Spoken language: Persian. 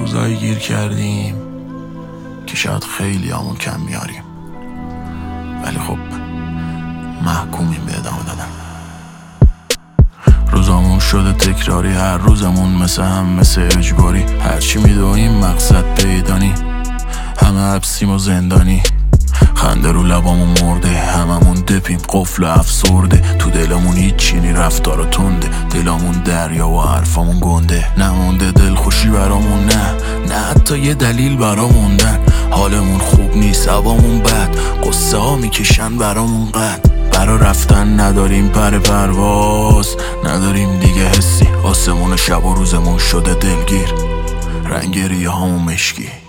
روزایی گیر کردیم که شاید خیلی همون کم میاریم، ولی خب محکومیم به ادامه دادن. روزامون شده تکراری، هر روزمون مثل اجباری. هرچی میدویم مقصد پیدانی، همه حبسیم و زندانی. خنده رو لبامون مرده، هممون دپیم قفل افسرده. تو دلمون هیچی نی، رفتار تنده، دلمون دریا و حرفامون گنده. نمونده دلخوشی برامون، نه حتی یه دلیل برا موندن. حالمون خوب نیست، هوامون بد، قصه ها میکشن برامون قد. برا رفتن نداریم پرواز، نداریم دیگه حسی. آسمون شب و روزمون شده دلگیر، رنگ ریه هامون مشکی.